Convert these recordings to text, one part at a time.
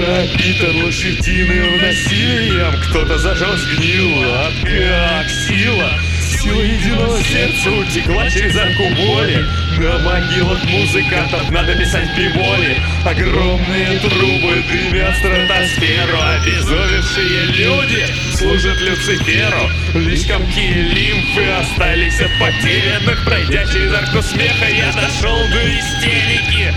Пропитан лошадиным насилием, кто-то зажал сгнил, а как сила единого сердца утекла через арку боли. На могилах музыкантов надо писать бемоли. Огромные трубы дымят стратосферу. Обезумевшие люди служат Люциферу. Лишь комки лимфы остались от потерянных. Пройдя через арку смеха, я дошел до истерики.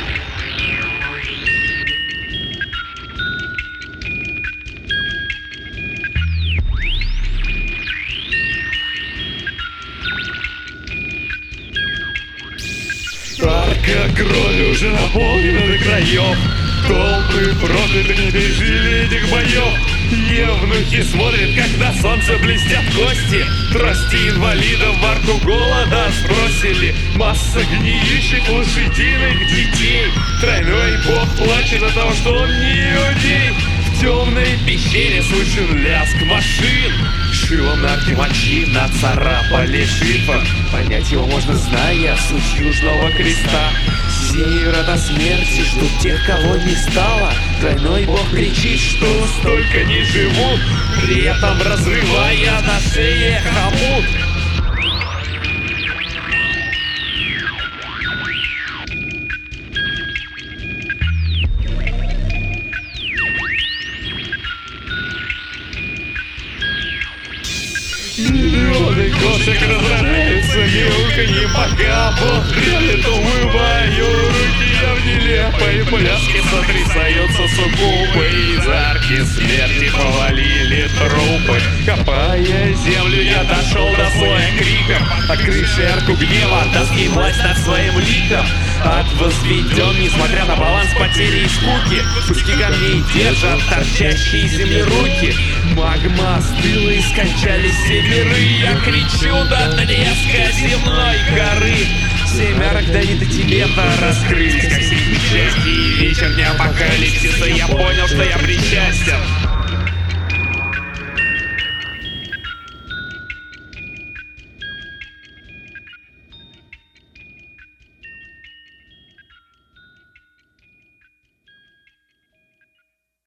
Арка крови уже наполнена до краев. Толпы проклятых не пережили этих боев. Евнухи смотрят, как на солнце блестят кости. Трости инвалидов в арку голода сбросили. Масса гниющих лошадиных детей. Тройной бог плачет от того, что он не иудей. В темной пещере слышен лязг машин. Шилом на арке мочи нацарапали шифр. Понять его можно, зная суть Южного Креста. Синие врата смерти ждут тех, кого не стало. Тройной бог кричит, что столько не живут, при этом разрывая на шее хомут. Миллионы кошек разрываются мяуканьем, пока бог дрелит, умываю руки, я в нелепой пляске сотрясаются сугубы. Из арки смерти повалили трупы. Копая землю, я дошел до слоя криков. Открывший арку гнева даст ей власть над своим ликом. Ад возведен, несмотря на баланс потери и скуки. Куски камней держат торчащие из земли руки. Магма остыла и скончались все миры. Я кричу до треска земной горы. Семь арок давит и Тибета раскрылись, как семь печати. И вечер дня апокалипсиса я понял, что я причастен.